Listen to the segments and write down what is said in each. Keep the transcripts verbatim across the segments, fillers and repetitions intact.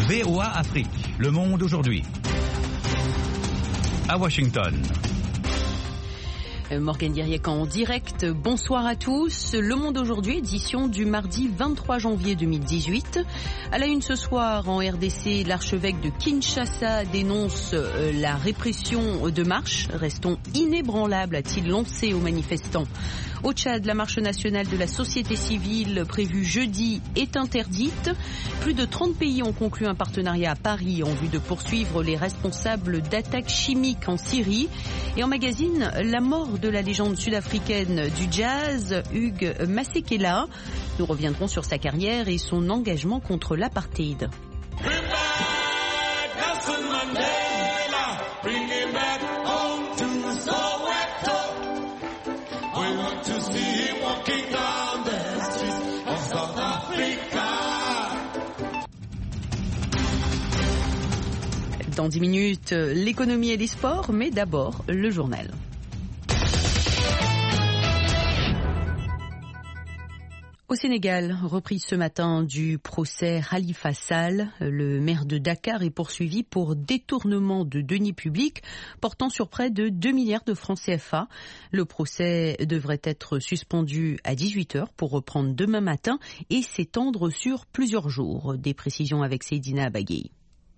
V O A Afrique, Le Monde aujourd'hui. À Washington. Morgane Diriec en direct, bonsoir à tous. Le Monde aujourd'hui, édition du mardi vingt-trois janvier deux mille dix-huit. À la une ce soir, en R D C, l'archevêque de Kinshasa dénonce la répression de marche. Restons inébranlables, a-t-il lancé aux manifestants. Au Tchad, la marche nationale de la société civile prévue jeudi est interdite. Plus de trente pays ont conclu un partenariat à Paris en vue de poursuivre les responsables d'attaques chimiques en Syrie. Et en magazine, la mort de la légende sud-africaine du jazz, Hugh Masekela. Nous reviendrons sur sa carrière et son engagement contre l'apartheid. Dans dix minutes, l'économie et les sports, mais d'abord le journal. Au Sénégal, reprise ce matin du procès Khalifa Sall. Le maire de Dakar est poursuivi pour détournement de deniers publics portant sur près de deux milliards de francs C F A. Le procès devrait être suspendu à dix-huit heures pour reprendre demain matin et s'étendre sur plusieurs jours. Des précisions avec Seydina Abagui.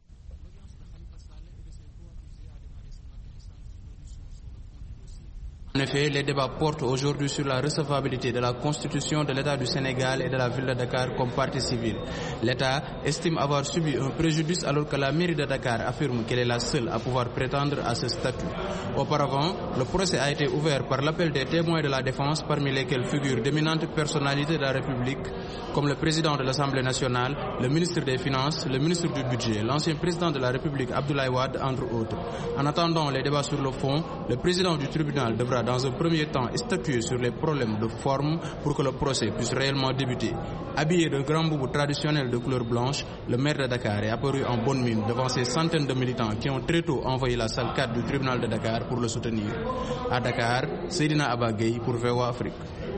En effet, les débats portent aujourd'hui sur la recevabilité de la constitution de l'État du Sénégal et de la ville de Dakar comme partie civile. L'État estime avoir subi un préjudice alors que la mairie de Dakar affirme qu'elle est la seule à pouvoir prétendre à ce statut. Auparavant, le procès a été ouvert par l'appel des témoins de la défense, parmi lesquels figurent d'éminentes personnalités de la République, comme le président de l'Assemblée nationale, le ministre des Finances, le ministre du Budget, l'ancien président de la République Abdoulaye Wade, entre autres. En attendant les débats sur le fond, le président du tribunal devra dans un premier temps statuer sur les problèmes de forme pour que le procès puisse réellement débuter. Habillé de grands boubous traditionnels de couleur blanche, le maire de Dakar est apparu en bonne mine devant ces centaines de militants qui ont très tôt envoyé la salle quatre du tribunal de Dakar pour le soutenir. À Dakar, Seydina Abagui pour V O A Afrique.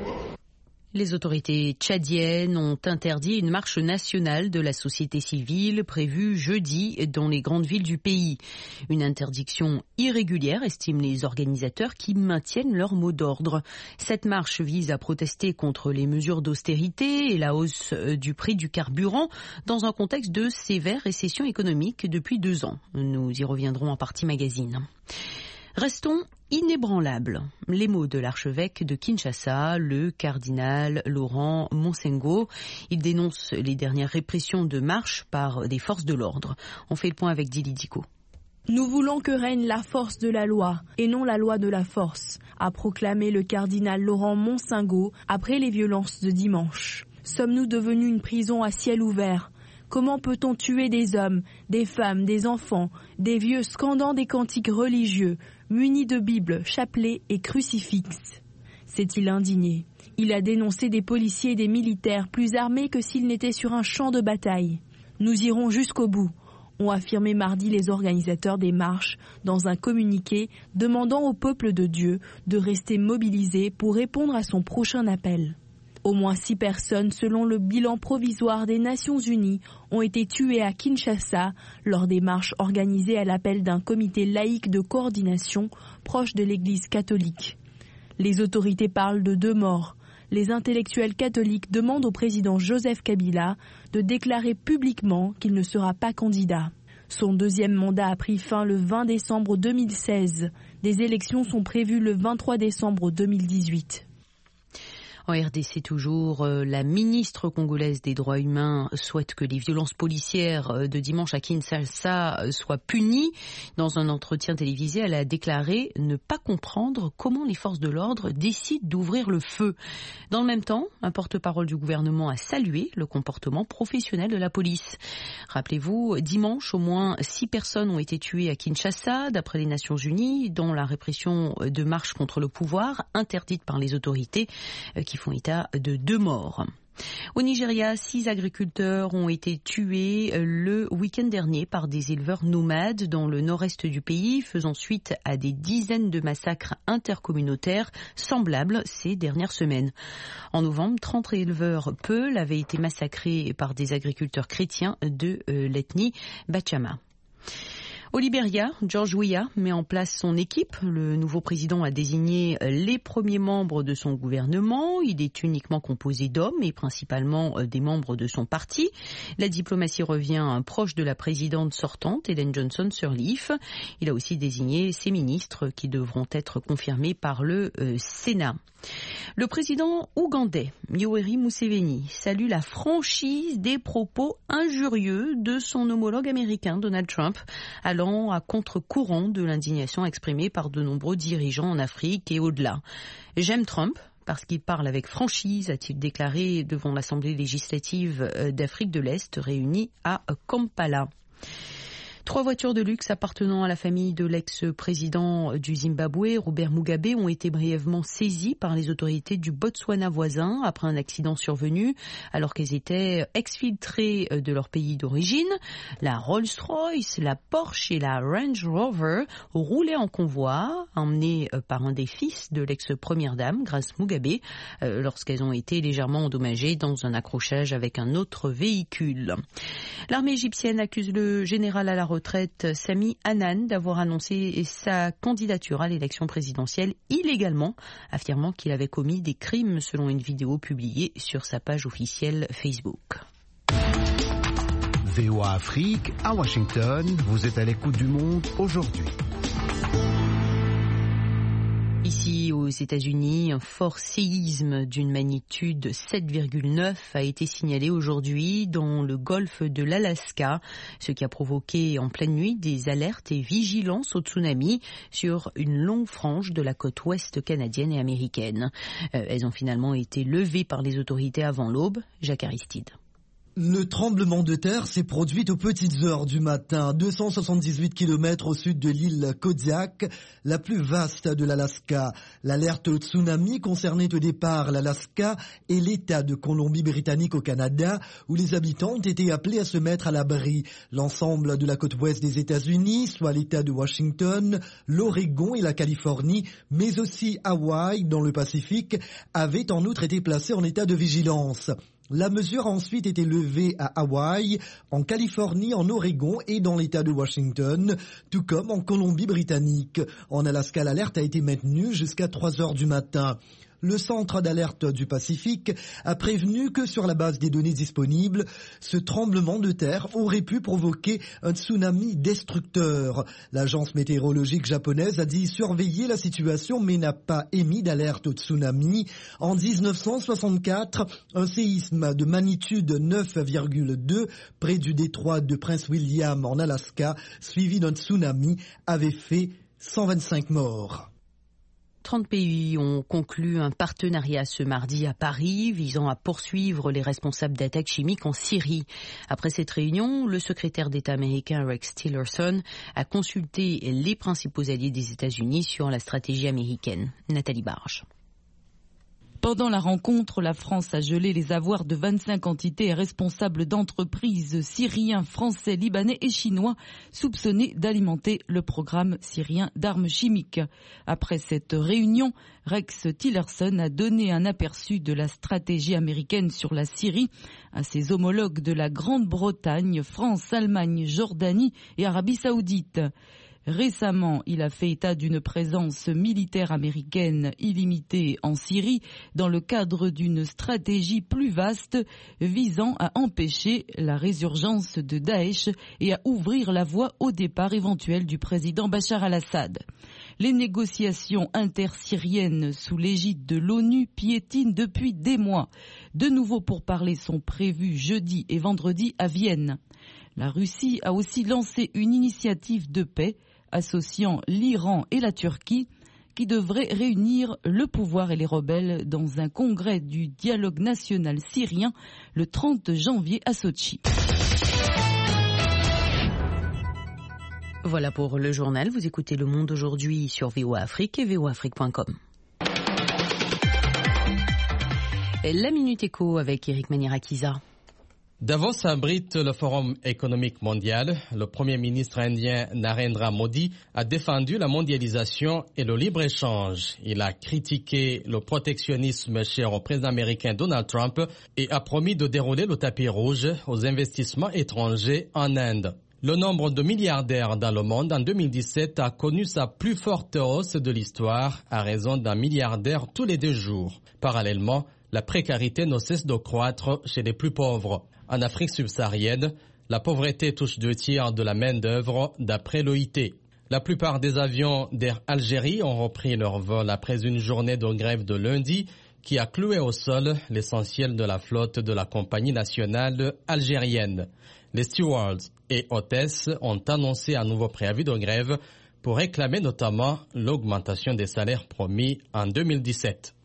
Les autorités tchadiennes ont interdit une marche nationale de la société civile prévue jeudi dans les grandes villes du pays. Une interdiction irrégulière, estiment les organisateurs qui maintiennent leur mot d'ordre. Cette marche vise à protester contre les mesures d'austérité et la hausse du prix du carburant dans un contexte de sévère récession économique depuis deux ans. Nous y reviendrons en partie magazine. Restons inébranlables. Les mots de l'archevêque de Kinshasa, le cardinal Laurent Monsengo. Il dénonce les dernières répressions de marche par des forces de l'ordre. On fait le point avec Dili Diko. Nous voulons que règne la force de la loi et non la loi de la force, a proclamé le cardinal Laurent Monsengo après les violences de dimanche. Sommes-nous devenus une prison à ciel ouvert ? Comment peut-on tuer des hommes, des femmes, des enfants, des vieux scandant des cantiques religieux, munis de Bible, chapelets et crucifixes ? S'est-il indigné ? Il a dénoncé des policiers et des militaires plus armés que s'ils n'étaient sur un champ de bataille. Nous irons jusqu'au bout, ont affirmé mardi les organisateurs des marches dans un communiqué demandant au peuple de Dieu de rester mobilisé pour répondre à son prochain appel. Au moins six personnes, selon le bilan provisoire des Nations Unies, ont été tuées à Kinshasa lors des marches organisées à l'appel d'un comité laïque de coordination proche de l'Église catholique. Les autorités parlent de deux morts. Les intellectuels catholiques demandent au président Joseph Kabila de déclarer publiquement qu'il ne sera pas candidat. Son deuxième mandat a pris fin le vingt décembre deux mille seize. Des élections sont prévues le vingt-trois décembre deux mille dix-huit. En R D C toujours, la ministre congolaise des droits humains souhaite que les violences policières de dimanche à Kinshasa soient punies. Dans un entretien télévisé, elle a déclaré ne pas comprendre comment les forces de l'ordre décident d'ouvrir le feu. Dans le même temps, un porte-parole du gouvernement a salué le comportement professionnel de la police. Rappelez-vous, dimanche, au moins six personnes ont été tuées à Kinshasa, d'après les Nations Unies, dans la répression de marches contre le pouvoir, interdite par les autorités, qui font état de deux morts. Au Nigeria, six agriculteurs ont été tués le week-end dernier par des éleveurs nomades dans le nord-est du pays, faisant suite à des dizaines de massacres intercommunautaires semblables ces dernières semaines. En novembre, trente éleveurs Peul avaient été massacrés par des agriculteurs chrétiens de euh, l'ethnie Bachama. Au Libéria, George Weah met en place son équipe. Le nouveau président a désigné les premiers membres de son gouvernement. Il est uniquement composé d'hommes et principalement des membres de son parti. La diplomatie revient proche de la présidente sortante, Ellen Johnson Sirleaf. Il a aussi désigné ses ministres qui devront être confirmés par le euh, Sénat. Le président ougandais, Yoweri Museveni, salue la franchise des propos injurieux de son homologue américain, Donald Trump, allant à contre-courant de l'indignation exprimée par de nombreux dirigeants en Afrique et au-delà. « J'aime Trump parce qu'il parle avec franchise », a-t-il déclaré devant l'Assemblée législative d'Afrique de l'Est réunie à Kampala. Trois voitures de luxe appartenant à la famille de l'ex-président du Zimbabwe, Robert Mugabe, ont été brièvement saisies par les autorités du Botswana voisin après un accident survenu alors qu'elles étaient exfiltrées de leur pays d'origine. La Rolls-Royce, la Porsche et la Range Rover roulaient en convoi, emmenées par un des fils de l'ex-première dame, Grace Mugabe, lorsqu'elles ont été légèrement endommagées dans un accrochage avec un autre véhicule. L'armée égyptienne accuse le général à la retraite Sami Hanan d'avoir annoncé sa candidature à l'élection présidentielle illégalement, affirmant qu'il avait commis des crimes selon une vidéo publiée sur sa page officielle Facebook. V O A Afrique, à Washington, vous êtes à l'écoute du monde aujourd'hui. Ici, aux États-Unis, un fort séisme d'une magnitude sept virgule neuf a été signalé aujourd'hui dans le golfe de l'Alaska, ce qui a provoqué en pleine nuit des alertes et vigilances au tsunami sur une longue frange de la côte ouest canadienne et américaine. Euh, elles ont finalement été levées par les autorités avant l'aube. Jacques Aristide. Le tremblement de terre s'est produit aux petites heures du matin, deux cent soixante-dix-huit kilomètres au sud de l'île Kodiak, la plus vaste de l'Alaska. L'alerte au tsunami concernait au départ l'Alaska et l'État de Colombie-Britannique au Canada, où les habitants ont été appelés à se mettre à l'abri. L'ensemble de la côte ouest des États-Unis, soit l'État de Washington, l'Oregon et la Californie, mais aussi Hawaï dans le Pacifique, avaient en outre été placés en état de vigilance. La mesure a ensuite été levée à Hawaï, en Californie, en Oregon et dans l'État de Washington, tout comme en Colombie-Britannique. En Alaska, l'alerte a été maintenue jusqu'à trois heures du matin. Le centre d'alerte du Pacifique a prévenu que sur la base des données disponibles, ce tremblement de terre aurait pu provoquer un tsunami destructeur. L'agence météorologique japonaise a dit surveiller la situation mais n'a pas émis d'alerte au tsunami. En dix-neuf cent soixante-quatre, un séisme de magnitude neuf virgule deux près du détroit de Prince William en Alaska, suivi d'un tsunami, avait fait cent vingt-cinq morts. trente pays ont conclu un partenariat ce mardi à Paris visant à poursuivre les responsables d'attaques chimiques en Syrie. Après cette réunion, le secrétaire d'État américain Rex Tillerson a consulté les principaux alliés des États-Unis sur la stratégie américaine. Nathalie Barge. Pendant la rencontre, la France a gelé les avoirs de vingt-cinq entités et responsables d'entreprises syriens, français, libanais et chinois soupçonnés d'alimenter le programme syrien d'armes chimiques. Après cette réunion, Rex Tillerson a donné un aperçu de la stratégie américaine sur la Syrie à ses homologues de la Grande-Bretagne, France, Allemagne, Jordanie et Arabie Saoudite. Récemment, il a fait état d'une présence militaire américaine illimitée en Syrie dans le cadre d'une stratégie plus vaste visant à empêcher la résurgence de Daesh et à ouvrir la voie au départ éventuel du président Bachar al-Assad. Les négociations intersyriennes sous l'égide de l'ONU piétinent depuis des mois. De nouveaux pourparlers sont prévus jeudi et vendredi à Vienne. La Russie a aussi lancé une initiative de paix associant l'Iran et la Turquie, qui devrait réunir le pouvoir et les rebelles dans un congrès du dialogue national syrien le trente janvier à Sotchi. Voilà pour le journal. Vous écoutez Le Monde aujourd'hui sur V O A Afrique et V O A Afrique point com. La Minute Éco avec Eric Manirakiza. Davos abrite le Forum économique mondial. Le Premier ministre indien Narendra Modi a défendu la mondialisation et le libre-échange. Il a critiqué le protectionnisme cher au président américain Donald Trump et a promis de dérouler le tapis rouge aux investissements étrangers en Inde. Le nombre de milliardaires dans le monde en deux mille dix-sept a connu sa plus forte hausse de l'histoire à raison d'un milliardaire tous les deux jours. Parallèlement, la précarité ne cesse de croître chez les plus pauvres. En Afrique subsaharienne, la pauvreté touche deux tiers de la main-d'œuvre d'après l'O I T. La plupart des avions d'Air Algérie ont repris leur vol après une journée de grève de lundi qui a cloué au sol l'essentiel de la flotte de la compagnie nationale algérienne. Les stewards et hôtesses ont annoncé un nouveau préavis de grève pour réclamer notamment l'augmentation des salaires promis en deux mille dix-sept.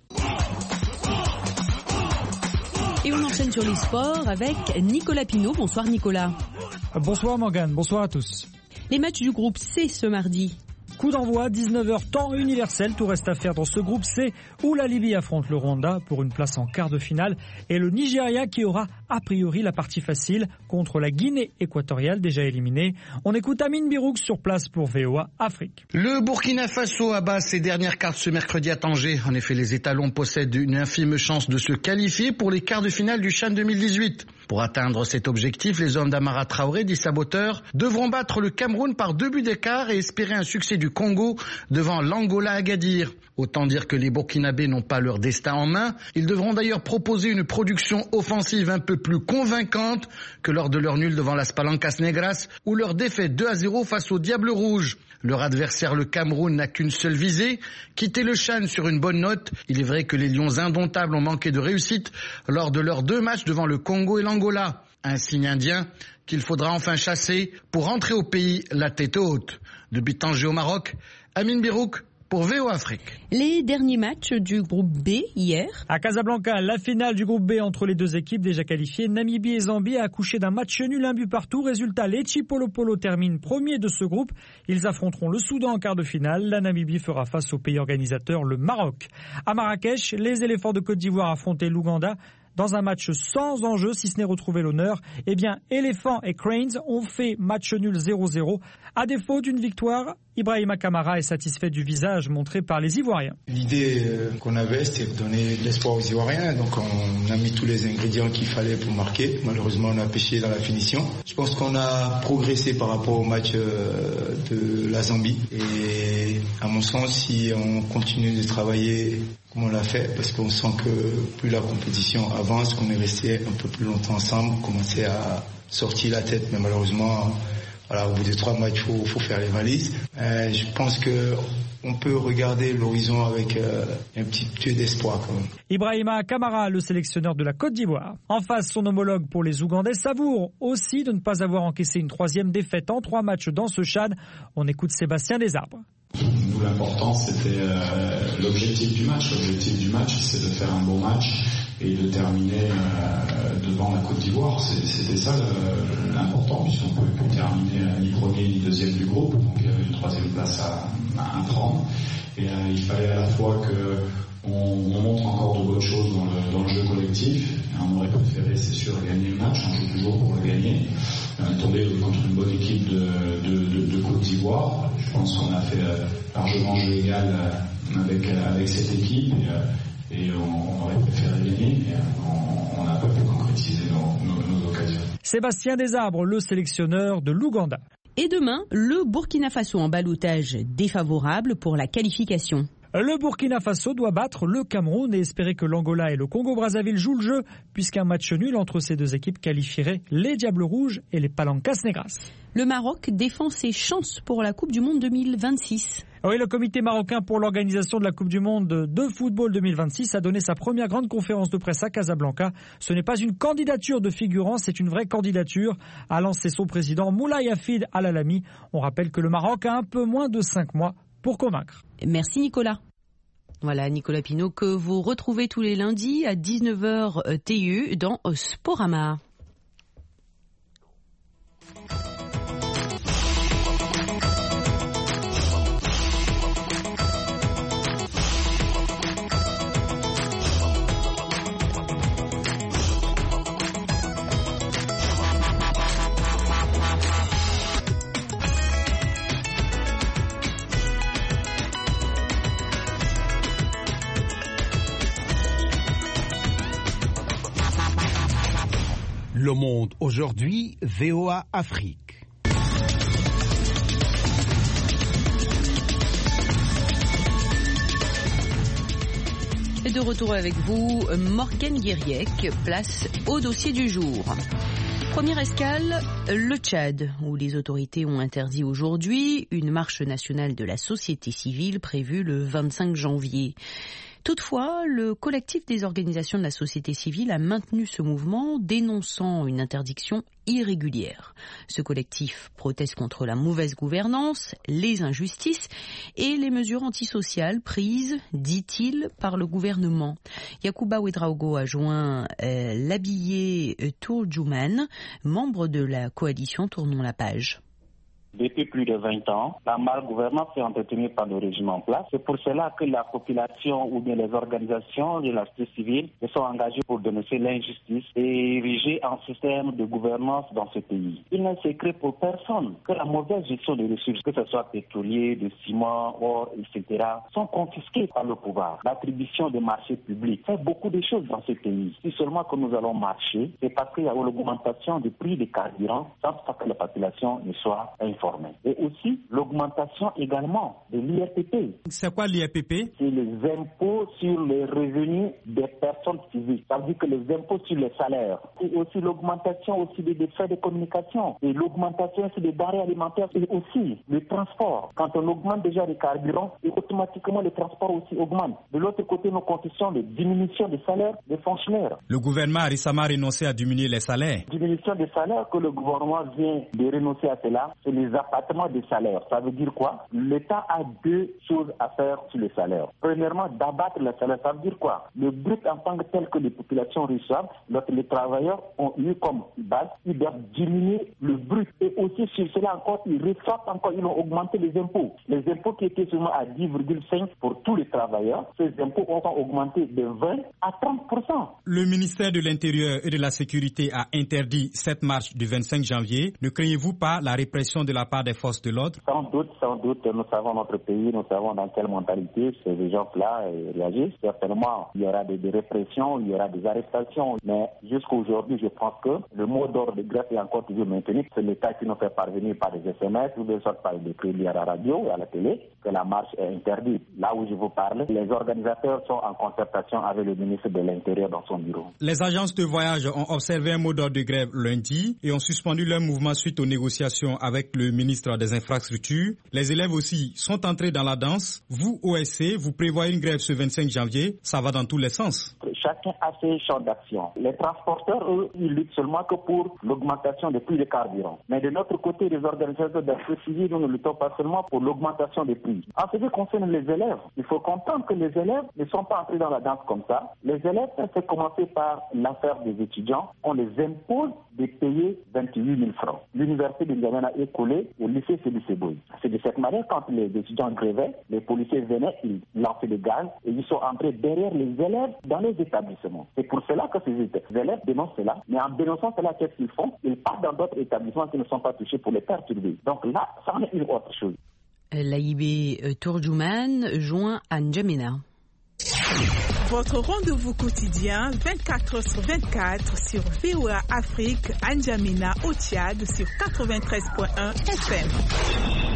Et on enchaîne sur les sports avec Nicolas Pinault. Bonsoir Nicolas. Bonsoir Morgane, bonsoir à tous. Les matchs du groupe C ce mardi. Coup d'envoi, dix-neuf heures, temps universel. Tout reste à faire dans ce groupe C où la Libye affronte le Rwanda pour une place en quart de finale et le Nigeria qui aura a priori la partie facile contre la Guinée équatoriale déjà éliminée. On écoute Amine Birouk sur place pour V O A Afrique. Le Burkina Faso abat ses dernières cartes ce mercredi à Tanger. En effet, les étalons possèdent une infime chance de se qualifier pour les quarts de finale du CHAN deux mille dix-huit. Pour atteindre cet objectif, les hommes d'Amara Traoré, dit saboteur, devront battre le Cameroun par deux buts d'écart et espérer un succès du Congo devant l'Angola à Agadir. Autant dire que les Burkinabés n'ont pas leur destin en main. Ils devront d'ailleurs proposer une production offensive un peu plus convaincante que lors de leur nul devant las Palancas Negras ou leur défaite deux à zéro face au Diable Rouge. Leur adversaire, le Cameroun, n'a qu'une seule visée, quitter le CHAN sur une bonne note. Il est vrai que les Lions indomptables ont manqué de réussite lors de leurs deux matchs devant le Congo et l'Angola. Un signe indien qu'il faudra enfin chasser pour rentrer au pays la tête haute. Depuis Tanger au Maroc, Amine Birouk pour V O A Afrique. Les derniers matchs du groupe B hier. À Casablanca, la finale du groupe B entre les deux équipes déjà qualifiées, Namibie et Zambie, a accouché d'un match nul, un but partout. Résultat, les Chipolopolo terminent premiers de ce groupe. Ils affronteront le Soudan en quart de finale. La Namibie fera face au pays organisateur, le Maroc. À Marrakech, les éléphants de Côte d'Ivoire affrontaient l'Ouganda. Dans un match sans enjeu, si ce n'est retrouver l'honneur, eh bien, Elephants et Cranes ont fait match nul zéro zéro. À défaut d'une victoire, Ibrahima Kamara est satisfait du visage montré par les Ivoiriens. L'idée qu'on avait, c'était de donner de l'espoir aux Ivoiriens. Donc on a mis tous les ingrédients qu'il fallait pour marquer. Malheureusement, on a pêché dans la finition. Je pense qu'on a progressé par rapport au match de la Zambie. Et à mon sens, si on continue de travailler comme on l'a fait, parce qu'on sent que plus la compétition avance, qu'on est resté un peu plus longtemps ensemble, on commençait à sortir la tête, mais malheureusement, voilà, au bout des trois matchs, il faut, faut faire les valises. Euh, je pense que on peut regarder l'horizon avec euh, un petit peu d'espoir quand même. Ibrahima Kamara, le sélectionneur de la Côte d'Ivoire. En face, son homologue pour les Ougandais savoure aussi de ne pas avoir encaissé une troisième défaite en trois matchs dans ce CHAN. On écoute Sébastien Desarbres. Nous, l'important, c'était euh, l'objectif du match. L'objectif du match, c'est de faire un bon match et de terminer euh, devant la Côte d'Ivoire. C'était ça le, l'important, puisqu'on ne pouvait plus terminer ni premier ni deuxième du groupe. Donc il y avait une troisième place à, à prendre. Et euh, il fallait à la fois qu'on on montre encore de bonnes choses dans le, dans le jeu collectif. Et on aurait préféré, c'est sûr, gagner le match. On joue toujours pour le gagner. On est tombé contre une bonne équipe de, de, de, de Côte d'Ivoire. Je pense qu'on a fait euh, largement jeu égal euh, avec, euh, avec cette équipe. Et, euh, et on, on aurait préféré gagner, mais on n'a pas pu concrétiser nos, nos, nos occasions. Sébastien Desarbres, le sélectionneur de l'Ouganda. Et demain, le Burkina Faso en ballottage défavorable pour la qualification. Le Burkina Faso doit battre le Cameroun et espérer que l'Angola et le Congo-Brazzaville jouent le jeu, puisqu'un match nul entre ces deux équipes qualifierait les Diables Rouges et les Palancas Negras. Le Maroc défend ses chances pour la Coupe du Monde deux mille vingt-six. Oui, le comité marocain pour l'organisation de la Coupe du Monde de football deux mille vingt-six a donné sa première grande conférence de presse à Casablanca. Ce n'est pas une candidature de figurants, c'est une vraie candidature, a lancé son président Moulay Hafid Al-Alami. On rappelle que le Maroc a un peu moins de cinq mois pour convaincre. Merci Nicolas. Voilà, Nicolas Pinault, que vous retrouvez tous les lundis à dix-neuf heures T U dans Sporama. Le Monde aujourd'hui, V O A Afrique. Et de retour avec vous, Morgane Guiriec, place au dossier du jour. Première escale, le Tchad, où les autorités ont interdit aujourd'hui une marche nationale de la société civile prévue le vingt-cinq janvier. Toutefois, le collectif des organisations de la société civile a maintenu ce mouvement, dénonçant une interdiction irrégulière. Ce collectif proteste contre la mauvaise gouvernance, les injustices et les mesures antisociales prises, dit-il, par le gouvernement. Yacouba Ouedraogo a joint euh, l'habillé Tourjouman, membre de la coalition Tournons la page. Depuis plus de vingt ans, la malgouvernance est entretenue par le régime en place. C'est pour cela que la population ou bien les organisations de la société civile se sont engagées pour dénoncer l'injustice et ériger un système de gouvernance dans ce pays. Il n'est secret pour personne que la mauvaise gestion des ressources, que ce soit pétrolier, de ciment, or, et cetera, sont confisquées par le pouvoir. L'attribution des marchés publics fait beaucoup de choses dans ce pays. Si seulement que nous allons marcher, c'est parce qu'il y a l'augmentation du prix des carburants sans que la population ne soit informée. Et aussi l'augmentation également de l'I R P P. C'est quoi l'I R P P? C'est les impôts sur les revenus des personnes physiques. Ça veut dire que les impôts sur les salaires. Et aussi l'augmentation aussi des, des frais de communication. Et l'augmentation aussi des denrées alimentaires. Et aussi le transport. Quand on augmente déjà les carburants, et automatiquement le transport aussi augmente. De l'autre côté, nous constituons de diminution des salaires des fonctionnaires. Le gouvernement a récemment renoncé à diminuer les salaires. Diminution des salaires que le gouvernement vient de renoncer à cela, c'est les appartements des salaires. Ça veut dire quoi? L'État a deux choses à faire sur les salaires. Premièrement, d'abattre les salaires. Ça veut dire quoi? Le brut en tant que tel que les populations reçoivent, lorsque les travailleurs ont eu comme base, ils doivent diminuer le brut. Et aussi sur cela encore, ils reçoivent encore, ils ont augmenté les impôts. Les impôts qui étaient seulement à dix virgule cinq pour tous les travailleurs, ces impôts ont augmenté de vingt à trente pour cent. Le ministère de l'Intérieur et de la Sécurité a interdit cette marche du vingt-cinq janvier. Ne craignez-vous pas la répression de la part des forces de l'ordre? Sans doute, sans doute, nous savons notre pays, nous savons dans quelle mentalité ces gens-là réagissent. Certainement, il y aura des, des répressions, il y aura des arrestations, mais jusqu'à aujourd'hui, je pense que le mot d'ordre de grève est encore toujours maintenu. C'est l'État qui nous fait parvenir par des S M S ou des sortes par des crédits à la radio et à la télé que la marche est interdite. Là où je vous parle, les organisateurs sont en concertation avec le ministre de l'Intérieur dans son bureau. Les agences de voyage ont observé un mot d'ordre de grève lundi et ont suspendu leur mouvement suite aux négociations avec le ministre des Infrastructures. Les élèves aussi sont entrés dans la danse. Vous, O S C, vous prévoyez une grève ce vingt-cinq janvier. Ça va dans tous les sens. Chacun a ses champs d'action. Les transporteurs, eux, ils luttent seulement que pour l'augmentation des prix des carburants. Mais de notre côté, les organisateurs de la société civile, nous ne luttons pas seulement pour l'augmentation des prix. En ce qui concerne les élèves, il faut comprendre que les élèves ne sont pas entrés dans la danse comme ça. Les élèves, ça s'est commencé par l'affaire des étudiants. On les impose de payer vingt-huit mille francs. L'université de N'Djamena est collée au lycée Sédou-Seboy. C'est de cette manière, quand les étudiants grévaient, les policiers venaient, ils lançaient des gaz et ils sont entrés derrière les élèves dans les établissements. C'est pour cela que ces élèves dénoncent cela. Mais en dénonçant cela, qu'est-ce qu'ils font? Ils partent dans d'autres établissements qui ne sont pas touchés pour les perturber. Donc là, ça en est une autre chose. L'Aïbé Tourjouman joint à N'Djamena. Votre rendez-vous quotidien vingt-quatre heures sur vingt-quatre sur V O A Afrique, à N'Djamena au Tchad sur quatre-vingt-treize virgule un F M.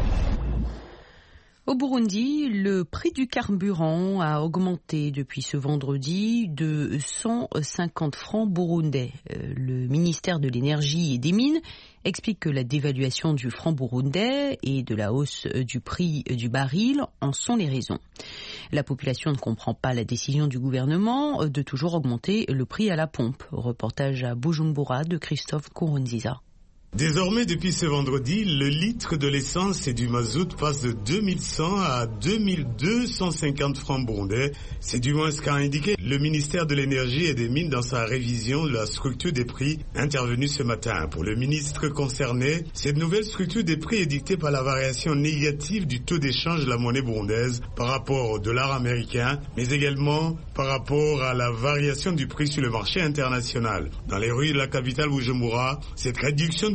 Au Burundi, le prix du carburant a augmenté depuis ce vendredi de cent cinquante francs burundais. Le ministère de l'Énergie et des Mines explique que la dévaluation du franc burundais et de la hausse du prix du baril en sont les raisons. La population ne comprend pas la décision du gouvernement de toujours augmenter le prix à la pompe. Reportage à Bujumbura de Christophe Kourounziza. Désormais, depuis ce vendredi, le litre de l'essence et du mazout passe de deux mille cent à deux mille deux cent cinquante francs burundais. C'est du moins ce qu'a indiqué le ministère de l'Énergie et des Mines dans sa révision de la structure des prix intervenue ce matin. Pour le ministre concerné, cette nouvelle structure des prix est dictée par la variation négative du taux d'échange de la monnaie burundaise par rapport au dollar américain, mais également par rapport à la variation du prix sur le marché international. Dans les rues de la capitale Bujumbura, cette réduction du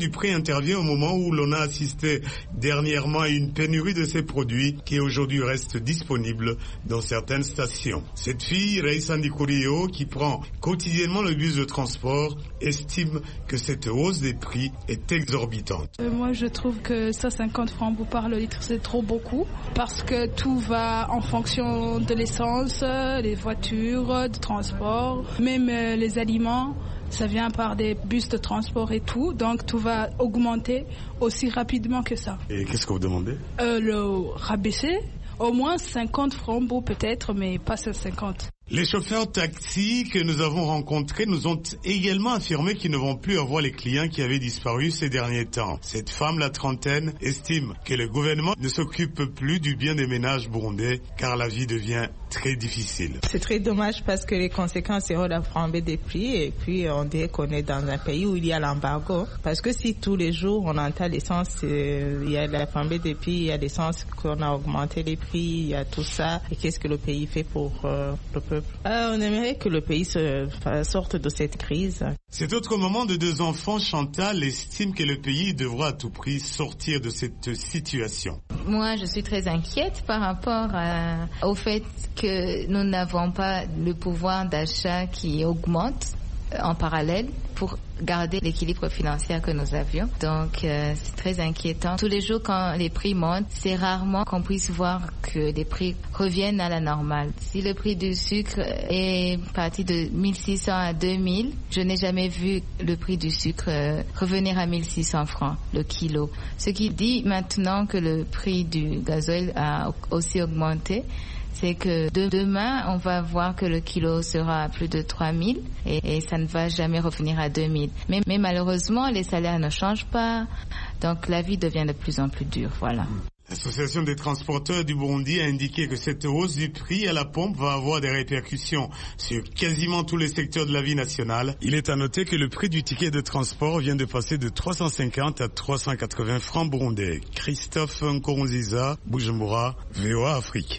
du prix intervient au moment où l'on a assisté dernièrement à une pénurie de ces produits qui aujourd'hui restent disponibles dans certaines stations. Cette fille, Reissa Ndikurio, qui prend quotidiennement le bus de transport, estime que cette hausse des prix est exorbitante. Euh, moi, je trouve que cent cinquante francs par le litre, c'est trop beaucoup parce que tout va en fonction de l'essence, les voitures, de transport, même euh, les aliments. Ça vient par des bus de transport et tout, donc tout va augmenter aussi rapidement que ça. Et qu'est-ce que vous demandez? euh, Le rabaisser, au moins cinquante francs peut-être, mais pas cent cinquante. Les chauffeurs taxi que nous avons rencontrés nous ont également affirmé qu'ils ne vont plus avoir les clients qui avaient disparu ces derniers temps. Cette femme, la trentaine, estime que le gouvernement ne s'occupe plus du bien des ménages burundais car la vie devient très difficile. C'est très dommage parce que les conséquences seront la flambée des prix et puis on dirait qu'on est dans un pays où il y a l'embargo. Parce que si tous les jours on entend l'essence, euh, il y a la flambée des prix, il y a l'essence qu'on a augmenté les prix, il y a tout ça. Et qu'est-ce que le pays fait pour euh, le peuple? Euh, on aimerait que le pays se, sorte de cette crise. Cet autre moment de deux enfants, Chantal estime que le pays devra à tout prix sortir de cette situation. Moi, je suis très inquiète par rapport à, au fait que nous n'avons pas le pouvoir d'achat qui augmente en parallèle pour garder l'équilibre financier que nous avions. Donc, euh, c'est très inquiétant. Tous les jours, quand les prix montent, c'est rarement qu'on puisse voir que les prix reviennent à la normale. Si le prix du sucre est parti de mille six cents à deux mille, je n'ai jamais vu le prix du sucre euh, revenir à mille six cents francs le kilo. Ce qui dit maintenant que le prix du gasoil a aussi augmenté, c'est que de demain, on va voir que le kilo sera à plus de trois mille et, et ça ne va jamais revenir à deux mille. Mais, mais malheureusement, les salaires ne changent pas, donc la vie devient de plus en plus dure. Voilà. L'Association des transporteurs du Burundi a indiqué que cette hausse du prix à la pompe va avoir des répercussions sur quasiment tous les secteurs de la vie nationale. Il est à noter que le prix du ticket de transport vient de passer de trois cent cinquante à trois cent quatre-vingts francs burundais. Christophe Nkurunziza, Bujumbura, V O A Afrique.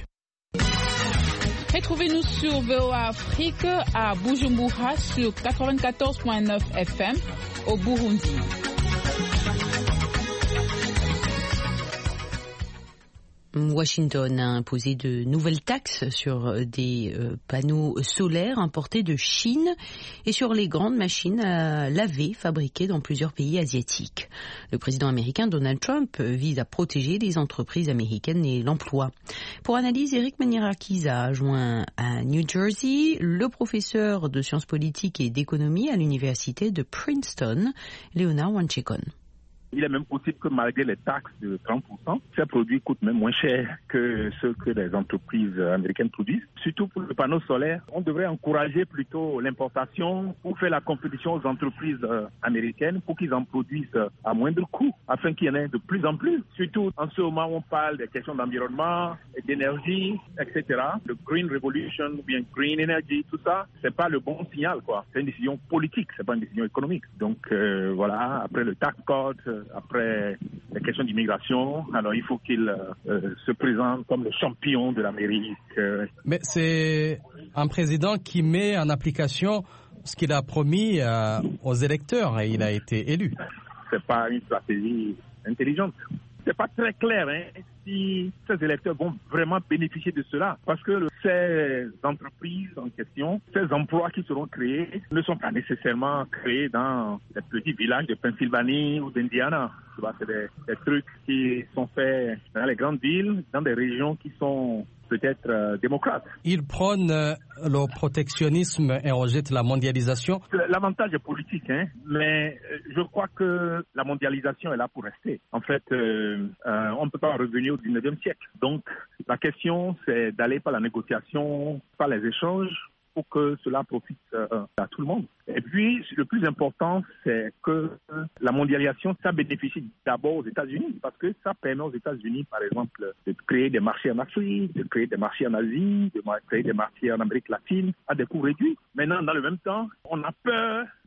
Retrouvez-nous sur V O A Afrique à Bujumbura sur quatre-vingt-quatorze virgule neuf F M au Burundi. Washington a imposé de nouvelles taxes sur des euh, panneaux solaires importés de Chine et sur les grandes machines à laver fabriquées dans plusieurs pays asiatiques. Le président américain Donald Trump vise à protéger les entreprises américaines et l'emploi. Pour analyse, Eric Manirakis a joint à New Jersey le professeur de sciences politiques et d'économie à l'université de Princeton, Leonard Wanchekon. Il est même possible que malgré les taxes de trente pour cent, ces produits coûtent même moins cher que ceux que les entreprises américaines produisent. Surtout pour le panneau solaire, on devrait encourager plutôt l'importation pour faire la compétition aux entreprises américaines pour qu'ils en produisent à moindre coût, afin qu'il y en ait de plus en plus. Surtout en ce moment où on parle des questions d'environnement, d'énergie, et cetera. Le Green Revolution, ou bien Green Energy, tout ça, c'est pas le bon signal, quoi. C'est une décision politique, c'est pas une décision économique. Donc euh, voilà, après le tax code, après les questions d'immigration, alors il faut qu'il euh, se présente comme le champion de l'Amérique. Euh. Mais c'est un président qui met en application ce qu'il a promis euh, aux électeurs et il a été élu. C'est pas une stratégie intelligente. C'est pas très clair hein, si ces électeurs vont vraiment bénéficier de cela. Parce que ces entreprises en question, ces emplois qui seront créés ne sont pas nécessairement créés dans les petits villages de Pennsylvanie ou d'Indiana. C'est des, des trucs qui sont faits dans les grandes villes, dans des régions qui sont peut-être euh, démocrates. Il prône euh, le protectionnisme et rejette la mondialisation. L'avantage est politique, hein, mais je crois que la mondialisation est là pour rester. En fait, euh, euh, on ne peut pas revenir au dix-neuvième siècle. Donc, la question, c'est d'aller par la négociation, par les échanges, pour que cela profite euh, à tout le monde. Et puis, le plus important, c'est que la mondialisation, ça bénéficie d'abord aux États-Unis, parce que ça permet aux États-Unis, par exemple, de créer des marchés en Afrique, de créer des marchés en Asie, de créer des marchés en Amérique latine à des coûts réduits. Maintenant, dans le même temps, on a peur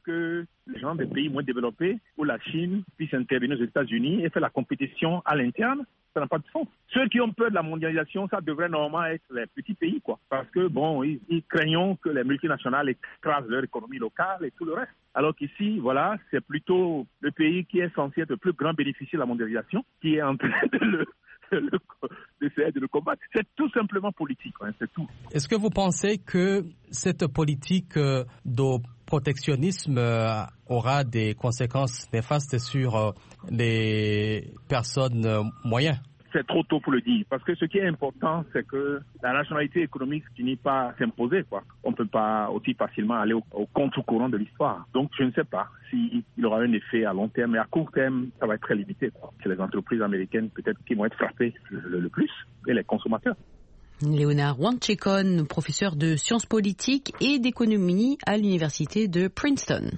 que les gens des pays moins développés ou la Chine puissent intervenir aux États-Unis et faire la compétition à l'interne. Ça n'a pas de sens. Ceux qui ont peur de la mondialisation, ça devrait normalement être les petits pays, quoi. Parce que, bon, ils, ils craignent que les multinationales écrasent leur économie locale et tout le reste. Alors qu'ici, voilà, c'est plutôt le pays qui est censé être le plus grand bénéficiaire de la mondialisation qui est en train de le... d'essayer de le combattre. C'est tout simplement politique, hein, c'est tout. Est-ce que vous pensez que cette politique euh, de protectionnisme euh, aura des conséquences néfastes sur euh, les personnes euh, moyennes? C'est trop tôt pour le dire, parce que ce qui est important, c'est que la rationalité économique finit par s'imposer, quoi. On ne peut pas aussi facilement aller au, au contre-courant de l'histoire. Donc, je ne sais pas s'il y aura un effet à long terme, mais à court terme, ça va être très limité, quoi. C'est les entreprises américaines, peut-être, qui vont être frappées le, le plus, et les consommateurs. Léonard Wanchekon, professeur de sciences politiques et d'économie à l'université de Princeton.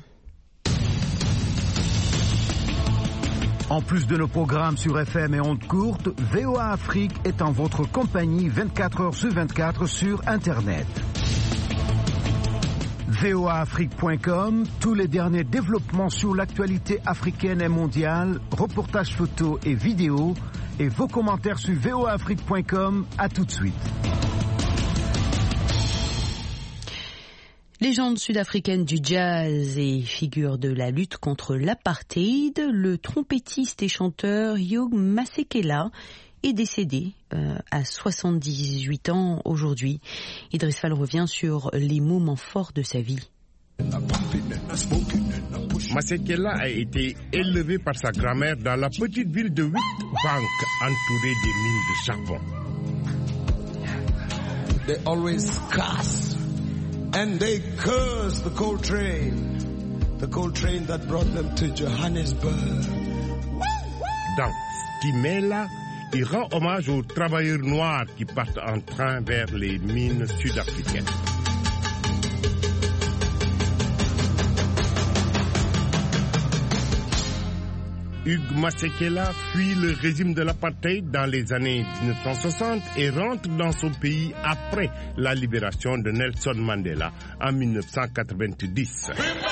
En plus de nos programmes sur F M et ondes courtes, V O A Afrique est en votre compagnie vingt-quatre heures sur vingt-quatre sur Internet. V O A Afrique point com, tous les derniers développements sur l'actualité africaine et mondiale, reportages photos et vidéos, et vos commentaires sur V O A Afrique point com. À tout de suite. Légende sud-africaine du jazz et figure de la lutte contre l'apartheid, le trompettiste et chanteur Hugh Masekela est décédé euh, à soixante-dix-huit ans aujourd'hui. Idriss Fall revient sur les moments forts de sa vie. Masekela a été élevé par sa grand-mère dans la petite ville de Witbank, entourée des mines de charbon. They always cuss. And they cursed the coal train, the coal train that brought them to Johannesburg. Dans Stimela, il rend hommage aux travailleurs noirs qui partent en train vers les mines sud-africaines. Hugh Masekela fuit le régime de l'apartheid dans les années dix-neuf cent soixante et rentre dans son pays après la libération de Nelson Mandela en mille neuf cent quatre-vingt-dix.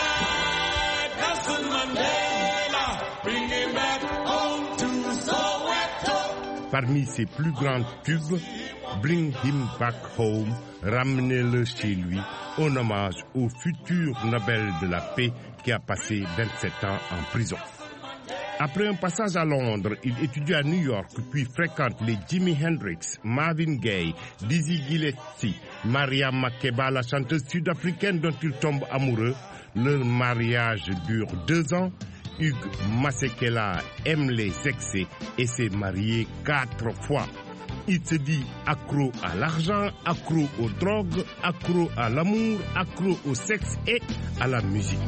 Parmi ses plus grands tubes, Bring Him Back Home, ramenez-le chez lui, en hommage au futur Nobel de la paix qui a passé vingt-sept ans en prison. Après un passage à Londres, il étudie à New York, puis fréquente les Jimi Hendrix, Marvin Gaye, Dizzy Gillespie, Maria Makeba, la chanteuse sud-africaine dont il tombe amoureux. Leur mariage dure deux ans. Hugh Masekela aime les excès et s'est marié quatre fois. Il se dit accro à l'argent, accro aux drogues, accro à l'amour, accro au sexe et à la musique.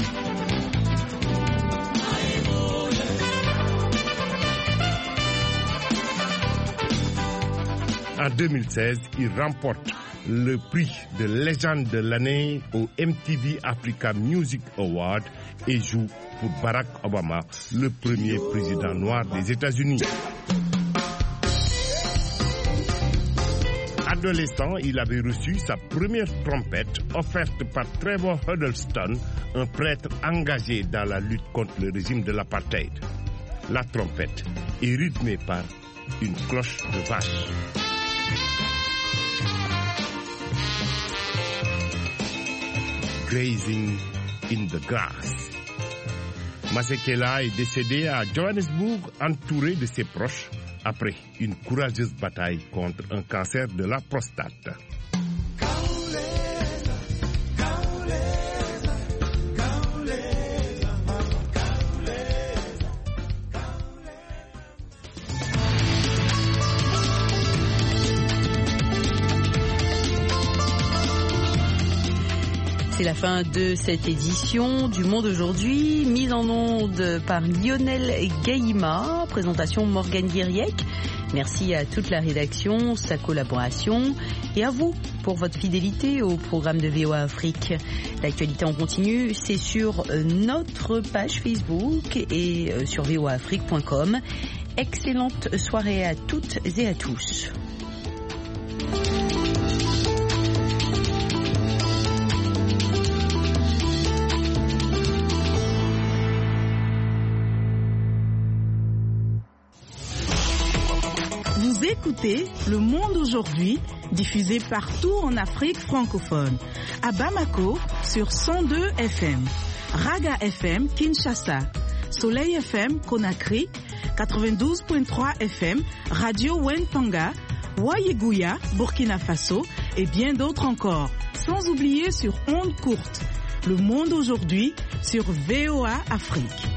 En deux mille seize, il remporte le prix de légende de l'année au M T V Africa Music Award et joue pour Barack Obama, le premier président noir des États-Unis. Adolescent, il avait reçu sa première trompette offerte par Trevor Huddleston, un prêtre engagé dans la lutte contre le régime de l'apartheid. La trompette est rythmée par une cloche de vache. Grazing in the grass. Masekela est décédé à Johannesburg entouré de ses proches après une courageuse bataille contre un cancer de la prostate. C'est la fin de cette édition du Monde aujourd'hui, mise en onde par Lionel Gaïma, présentation Morgane Guiriec. Merci à toute la rédaction, sa collaboration et à vous pour votre fidélité au programme de V O A Afrique. L'actualité en continu, c'est sur notre page Facebook et sur V O A Afrique point com. Excellente soirée à toutes et à tous. Vous écoutez Le Monde aujourd'hui, diffusé partout en Afrique francophone. À Bamako, sur cent deux F M. Raga F M, Kinshasa. Soleil F M, Conakry. quatre-vingt-douze virgule trois F M, Radio Wentanga. Wayeguya, Burkina Faso. Et bien d'autres encore. Sans oublier sur ondes courtes. Le Monde aujourd'hui, sur V O A Afrique.